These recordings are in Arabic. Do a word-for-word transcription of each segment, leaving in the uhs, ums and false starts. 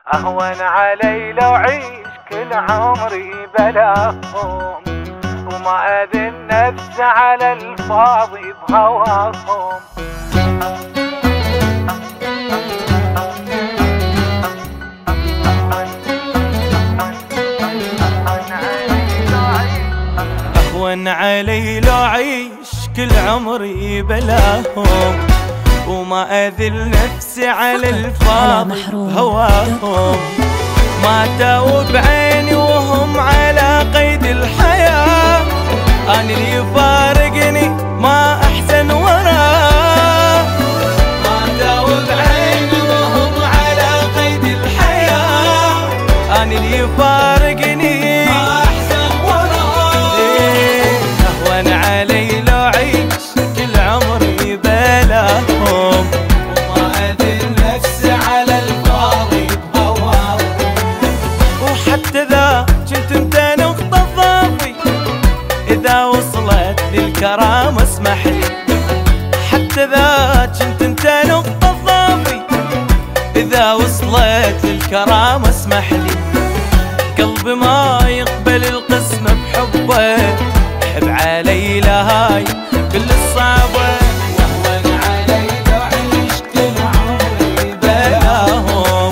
أهون علي لو عيش كل عمري بلاهم، وما أذي النفس على الفاضي بهواهم. أهون علي لو عيش كل عمري بلاهم، وما أذل نفسي على الفاضي هواهم. ماتوا بعيني وهم على قيد الحياة، أنا اللي يفارقني ما أحسن وراه. ماتوا بعيني وهم على قيد الحياة، أنا اللي يفارقني ما أحسن وراه. إيه أهون علي لو عيش كل عمري بلاهم، وما أذل نفسي على الفاضي بهواهم. وحتى ذا كنت انت نقطة ضعفي، إذا وصلت للكرامة اسمح لي. حتى ذا كنت انت نقطة ضعفي، إذا وصلت للكرامة اسمح لي. قلبي ما يقبل القسمة بحبه، حب علي لهاي كل الصعبة. وأهون علي لو عيش كل عمري بلاهم.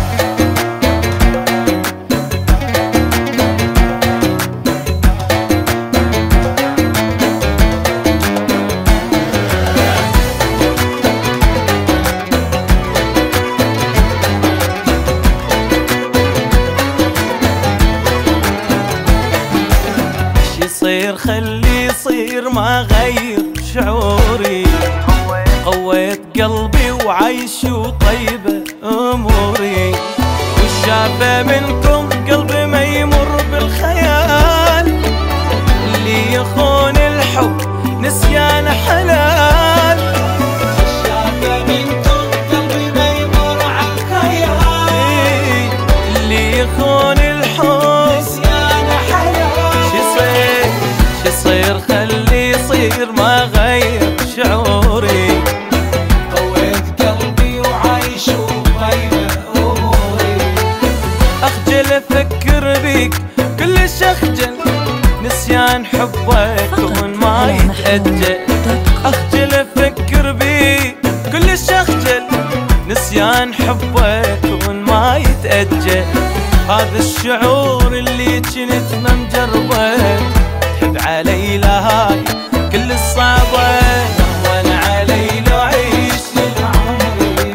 يصير خلي يصير ما غير شعوري. قويت قلبي وعيش وطيبة أموري، والشافة منكم قلبي ما يمر بالخيال. اللي يخون الحب نسيان حلال، الشافة منكم قلبي ما يمر عالخيال. اللي يخون الحب نسيان حلال. شصير شصير خلي يصير ما غير شعوري. قويت قلبي وعايش وطيبة أموري. أخجل أفكر بيك كلش أخجل، نسيان حبك كون ما يتأجل. أخجل أفكر بيك كلش أخجل، نسيان حبك كون ما يتأجل. هذا الشعور اللي كنت ما مجربه، تحب علي لهاي كل الصعبة. أهون علي لو عيش كل عمري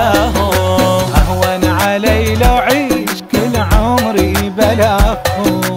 بلاهم، أهون علي لو عيش كل عمري بلاهم.